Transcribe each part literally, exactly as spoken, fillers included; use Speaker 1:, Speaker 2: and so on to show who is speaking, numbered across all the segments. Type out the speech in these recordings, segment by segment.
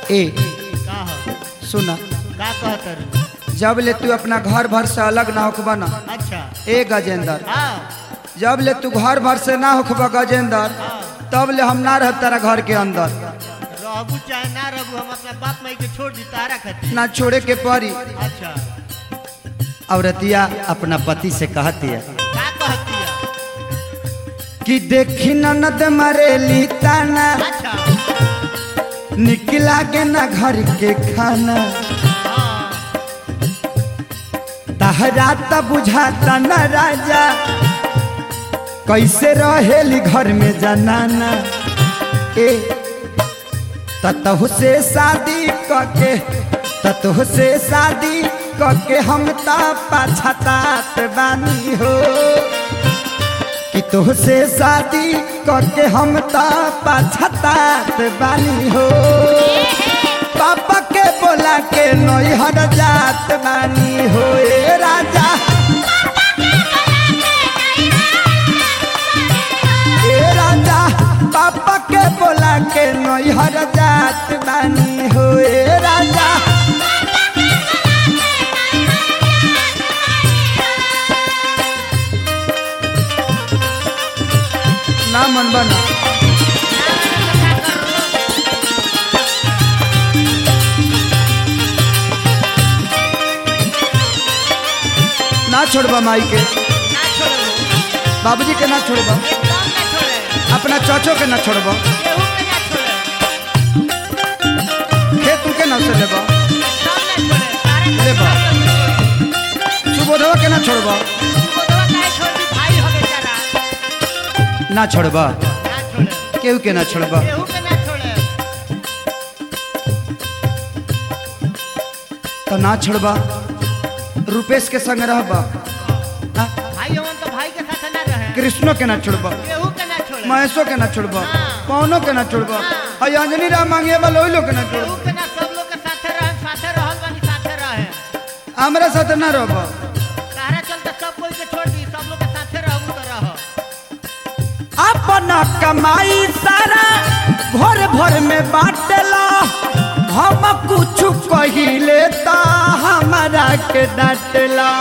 Speaker 1: ए
Speaker 2: का हो
Speaker 1: सुना
Speaker 2: का कहतर
Speaker 1: जब ले तू अपना घर भर से अलग ना होखबा ना
Speaker 2: अच्छा
Speaker 1: ए गजेंद्र
Speaker 2: हाँ
Speaker 1: जब ले तू घर भर से ना होखबा गजेंद्र तब ले हम ना रह तेरा घर के अंदर
Speaker 2: रहबू चाहे ना रहबू हम अपना बाप माई के छोड़ दी तारा खातिर
Speaker 1: ना छोड़े के परी।
Speaker 2: अच्छा
Speaker 1: औरतिया अपना पति से कहती है
Speaker 2: का कहती है
Speaker 1: कि देखी ननद मरेली ताना
Speaker 2: अच्छा
Speaker 1: निकला के ना घर के खाना
Speaker 2: हाँ
Speaker 1: तहरा त बुझाता न राजा कैसे रहेली घर में जनाना ए ततहु से शादी करके ततहु से शादी करके हम ता पछतात बानी हो कि तुह से शादी करके हम ता पछतात बानी हो पापा के बोला के नैहर जात बानी हो ए राजा ए राजा पापा के बोला के नैहर जात बानी हो ए राजा ना मन बना ना छोड़बा माई के
Speaker 2: ना छोड़ो
Speaker 1: बाबूजी के ना छोड़बा
Speaker 2: एकदम ना छोड़े
Speaker 1: अपना चाचो के ना छोड़बा
Speaker 2: केहू के ना छोड़े
Speaker 1: खेत के ना से लेबा
Speaker 2: एकदम ना छोड़े तारा
Speaker 1: ले बा।
Speaker 2: के
Speaker 1: सुबोधवा के ना छोड़बा
Speaker 2: बोलवा काहे छोड़ दी भाई हो बेचारा
Speaker 1: ना छोड़बा
Speaker 2: ना छोड़े
Speaker 1: केहू के ना छोड़बा
Speaker 2: केहू के ना छोड़े
Speaker 1: तो ना छोड़बा रुपेश के संग रहबा हाँ?
Speaker 2: भाई हमन तो भाई के साथ ना रहे
Speaker 1: कृष्णो के ना छोड़बा
Speaker 2: केहू के ना छोड़े
Speaker 1: महेशो के ना छोड़बा
Speaker 2: हाँ।
Speaker 1: पवनो के ना छोड़बा और अंजनी राम मांगे वाला ओइ लोग के ना
Speaker 2: केहू
Speaker 1: छोड़बा
Speaker 2: के ना सब लोग के साथे रहे साथे रहल बानी साथे रहे
Speaker 1: हमरा साथ ना रहबा
Speaker 2: तारा चलते सब कोई के छोड़ दी सब लोग के साथे रहबू तो रह
Speaker 1: अपना कमाई सारा भर भर में बाटला हम कुछ कहिले ता हमारा के डांटला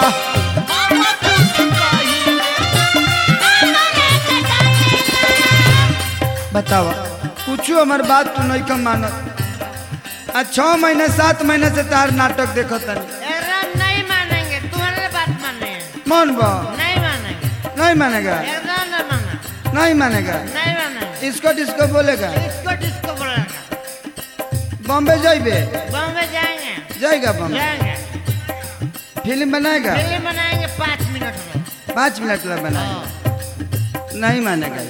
Speaker 1: बतावा कुछ हमार बात तू नहीं कम मानत आ छह महीने सात महीने से तार नाटक देखत तनी
Speaker 2: एरा नहीं मानेंगे तुम्हारे बात माने
Speaker 1: मन बा
Speaker 2: नहीं मानेंगे
Speaker 1: नहीं मानेगा
Speaker 2: एकदम नहीं माना
Speaker 1: नहीं मानेगा
Speaker 2: नहीं मानेंगे
Speaker 1: इसको डिस्को बोलेगा
Speaker 2: इसको डिस्को बोलेगा
Speaker 1: बॉम्बे जाइबे
Speaker 2: बॉम्बे जाएंगे
Speaker 1: जाएगा बॉम्बे
Speaker 2: जाएंगे
Speaker 1: फिल्म बनाएगा
Speaker 2: फिल्म बनाएंगे पाँच मिनट में
Speaker 1: पाँच मिनट में बनाएगा
Speaker 2: हाँ।
Speaker 1: नहीं मानेगा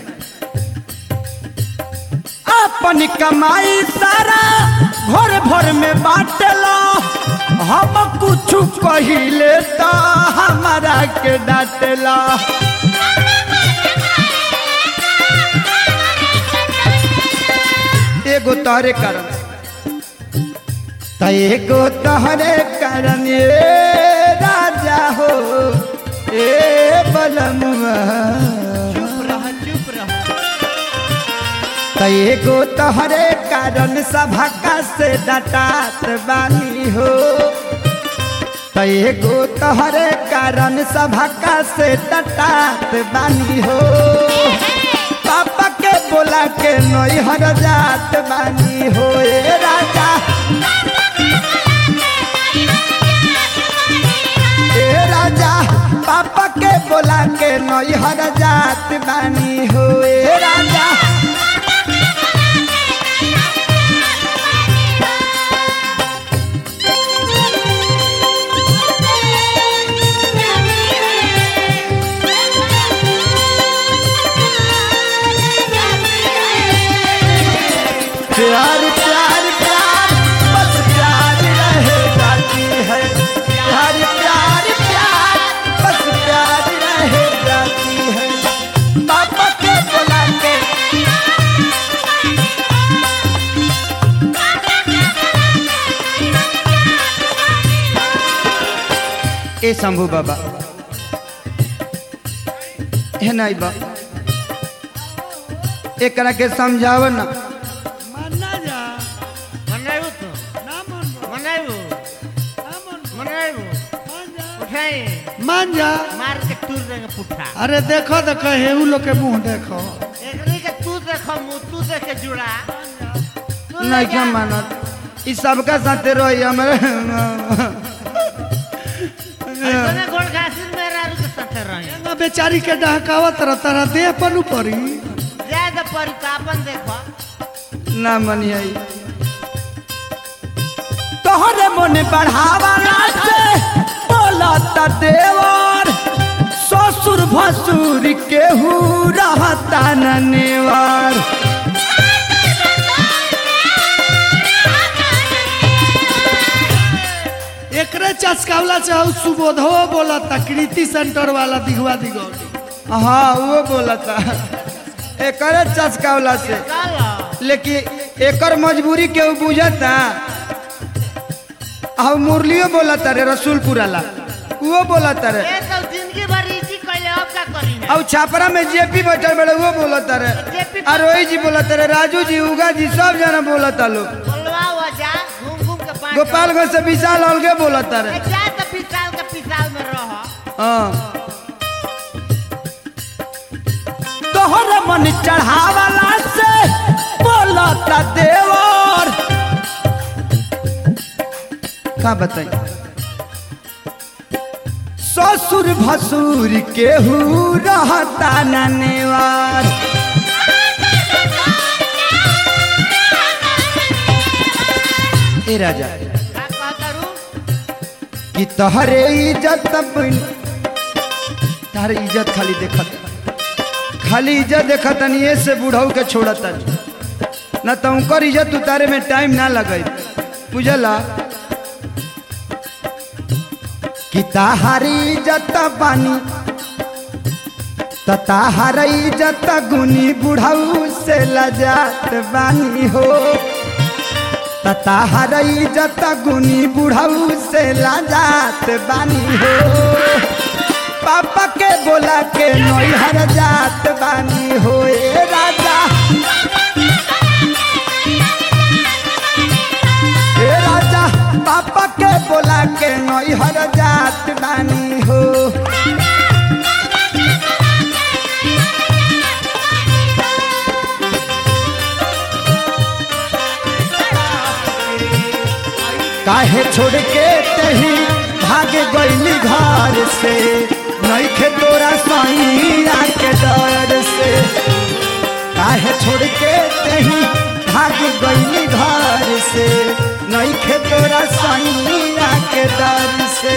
Speaker 1: अपनी कमाई सारा घर भर में बाटला हम कुछ कहिले ता हमारा के डांटला एगो तोहरे कारण त एगो तोहरे कारण ए राजा हो ए बलमुआ
Speaker 2: चुप रह चुप रह
Speaker 1: त एगो तोहरे कारण सभा से डटात बानी हो त एगो तोहरे कारण सभा से डटात बानी हो पापा के बोला के नैहर जात बानी हो ए राजा ए राजा पापा के बोला के नैहर जात बानी हो ए राजा प्यार प्यार प्यार बस प्यार रह जाती है प्यार प्यार प्यार बस प्यार रह जाती है पापा के बोला के ए शंभू बाबा है नहीं बा एकरा के समझाव ना
Speaker 2: मना जा मनाऊ तो
Speaker 3: मान जा।
Speaker 2: मार के तूर देंगे पुट्ठा।
Speaker 3: अरे देखो देखो हेऊ लोग के मुंह देखो।
Speaker 2: एकरी के तू देखो मुंह तू देख के जुड़ा। तू ले
Speaker 1: नहीं
Speaker 2: जा।
Speaker 1: क्या मानत ई सबका साथे रही हमारे
Speaker 2: ऐसने गोड़ घासिन में रारू के साथे रही।
Speaker 3: ना बेचारी के डहकावत रहता रह दे पनु परी।
Speaker 2: जाए तो परी तो अपन देखो।
Speaker 1: ना मनी आई तोहरे मन बढ़ावाला से बोलता देवर ससुर भसुर केहू रहता न नेवार।
Speaker 3: एकरे चस्कावला से हऊ सुबोधो बोलता कृति सेंटर वाला दिगवा दिगौली।
Speaker 1: हाँ वो बोलता एकरे चस्कावला से
Speaker 2: चलो।
Speaker 1: लेकिन एकर मजबूरी केहू बुझता। अब मुरलियो बोलता रे रसूलपुरा ला वो बोलता रे।
Speaker 2: ए तो जिंदगी भर इसी कहले अब का करी ना।
Speaker 1: अब छापरा में जेपी बैठल बड़े वो बोलता रे।
Speaker 2: जेपी
Speaker 1: अरोही जी बोलता रे राजू जी उगा जी सब जना बोलता लोग।
Speaker 2: बोलवा हुआ जा घूम घूम के पाँच।
Speaker 1: गोपालगंज से विशाल अलगे बोलता रे।
Speaker 2: ए जा तो पिसाल के पिसाल में रहो।
Speaker 1: हाँ तोहरे मन चढ़ावाला से बोलता देवर का बताई ससुर भसुर केहू रहता न नेवार। ए राजा
Speaker 2: का कह करूं?
Speaker 1: कि तोहरे इज्जत बन तार इज्जत खाली देखत खाली इज्जत देखत नहीं से बुढ़ऊ के छोड़त न तो उनकर इज्जत उतारे में टाइम ना लगे बुझला कि ताहारी इज्जत बानी ताहार इज्जत गुनी बुढ़ऊ से लजात बानी हो ताहार इज्जत गुनी बुढ़ऊ से लजात बानी हो। पापा के बोला के नैहर जात बानी हो ए राजा ए राजा पापा के बोला के नैहर जात बानी हो। काहे छोड़ के तही भाग गईली घर से नइखे तोरा सैया के डर से। काहे छोड़ के तही भाग गईली घर से नइखे तोरा सैया के डर से।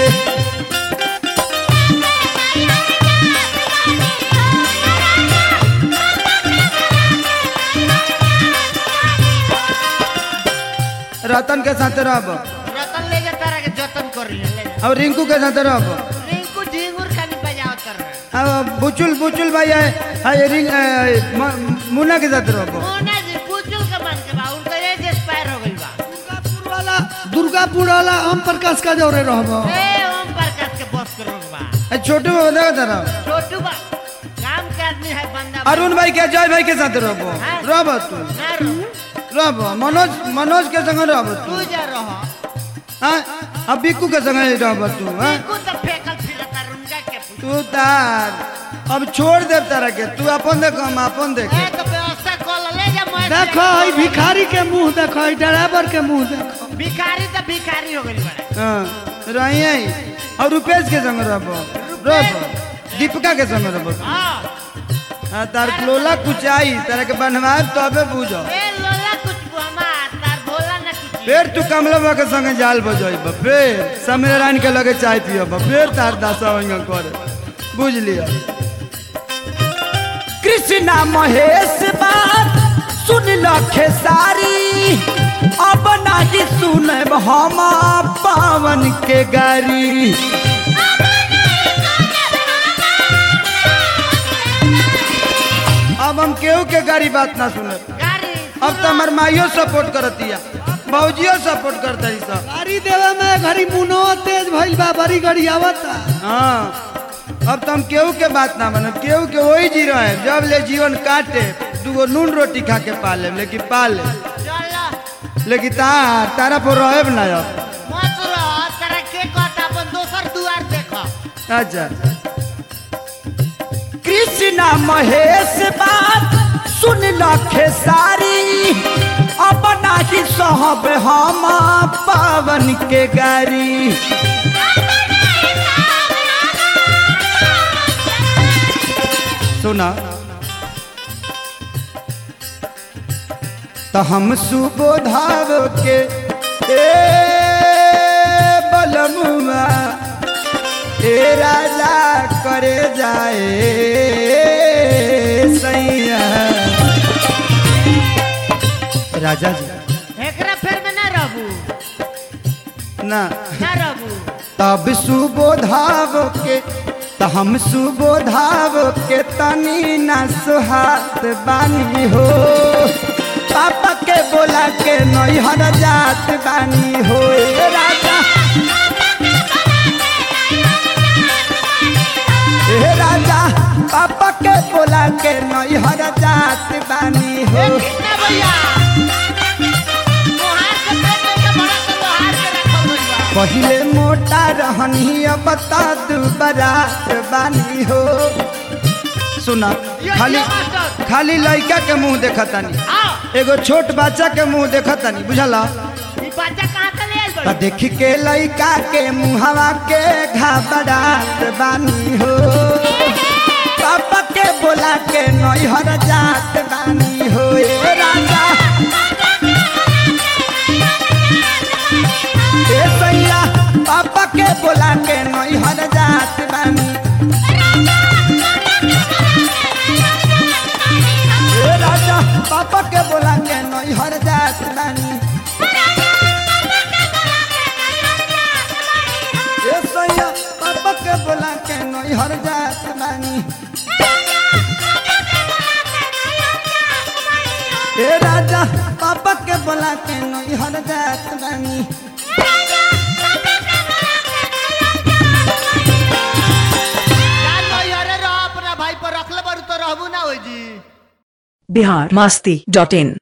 Speaker 1: रतन के साथ रहब
Speaker 2: रतन ले जा तारा के जतन कर ले जा।
Speaker 1: और रिंकू के साथ रहब
Speaker 2: रिंकू झिंगुर खानी बजाओ कर रहा है।
Speaker 1: अब बुचुल बुचुल भाई है, है रिंग है, म- मुन्ना के साथ रहब।
Speaker 2: मोना जी पुचुल के मन के बा उनका एज एक्सपायर हो गइल बा।
Speaker 3: दुर्गापुर वाला दुर्गापुर वाला ओम प्रकाश का जोरे रहबो।
Speaker 2: ए ओम प्रकाश के बस करो बा।
Speaker 1: छोटू बता तरह
Speaker 2: छोटू बा काम के आदमी है बंदा।
Speaker 1: अरुण भाई के जय भाई के साथ रहब रहब तू
Speaker 2: ना रहो
Speaker 1: रहब मनोज मनोज के संग रहब तू
Speaker 2: तू जा रहो।
Speaker 1: हाँ अब बिक्कू के संग रहब तू हाँ
Speaker 2: बिल्कुल तो फेकल फिरता रुंगा के पूछ।
Speaker 1: तू तार अब छोड़ दे तारा के तू अपन देख हम अपन देख
Speaker 2: ए तो व्यवस्था कर ले जा मैं
Speaker 3: देखो ई भिखारी के मुंह देखो ई ड्राइवर के मुंह देखो।
Speaker 2: भिखारी तो भिखारी हो गइल बा।
Speaker 1: हाँ रही और रुपेश के संग रहब रहब दीपिका के संग रहब
Speaker 2: हां
Speaker 1: हाँ तार लोला कुछ आई तारा के बनवाए तबे बुझो
Speaker 2: ए लोला कुछ हमार तार भोला ना कुछ।
Speaker 1: फिर तू कमलवा के संगे जाल बजब फिर समीरारायण के लगे चाय पियब फिर तार दासा होंगे कर बुझ लिया। कृष्णा महेश बात सुन ल खेसारी अब नहीं सुनब हम पावन के गारी। अब हम केहू के गाड़ी बात ना सुनब।
Speaker 2: गाड़ी
Speaker 1: अब तो हमार माइयो सपोर्ट करतिया भौजियो सपोर्ट करता सब।
Speaker 3: गाड़ी देवे में घड़ी मुनो तेज भइल बा बड़ी गाड़ी आवता।
Speaker 1: हाँ अब तो हम केहू के बात ना मानब केहू के वही जी रहे जब ले जीवन काटे दूगो नून रोटी खा के पाले लेकिन पाले
Speaker 2: चल
Speaker 1: लेकिन तार तारा पर रहे ना अब
Speaker 2: मत रहो तारा के कहता अपन दोसर दुआर देखो।
Speaker 1: अच्छा कृष्णा महेश बात सुन लखे सारी अब नाही सहब हम पावन के गारी सुना तो हम सुबोधाव के ए बलमुआ ए राजा करे जाए सैया राजा जी
Speaker 2: एकरा फेर में ना रहबू
Speaker 1: ना
Speaker 2: ना रहबू
Speaker 1: तब सुबोधाव के तो हम सुबोधाव के तनी ना सुहात बानी हो पापा के बोला के नैहर जात बानी हो ए राजा ए राजा पापा के बोला के नैहर जात बानी हो
Speaker 2: कितना भैया तोहार से पेट में के बड़ा से लोहार के रखल गइल बा
Speaker 1: पहिले मोटा रहनी अब बता दू बरात बानी हो सुना खाली खाली लड़का के मुंह देखतानी
Speaker 2: आओ
Speaker 1: एगो छोट बच्चा के मुंह देखतानी बुझला
Speaker 2: ई बच्चा कहां से ले आइल
Speaker 1: तो
Speaker 2: बा
Speaker 1: देख के लड़का के मुहवा के घबरात बानी हो पापा के बोला के नैहर जात बानी हो ए राजा ए सैया पापा के बोला के नैहर जात बानी ए राजा पापा के बोला के नैहर जात बानी ए सैया पापा के बोला के नैहर जात बानी ए राजा पापा के बोला के नैहर जात बानी
Speaker 2: जान भाई अरे रह अपना भाई पर रखले बारू तो रहबू ना होई जी
Speaker 4: बिहार मस्ती डॉट इन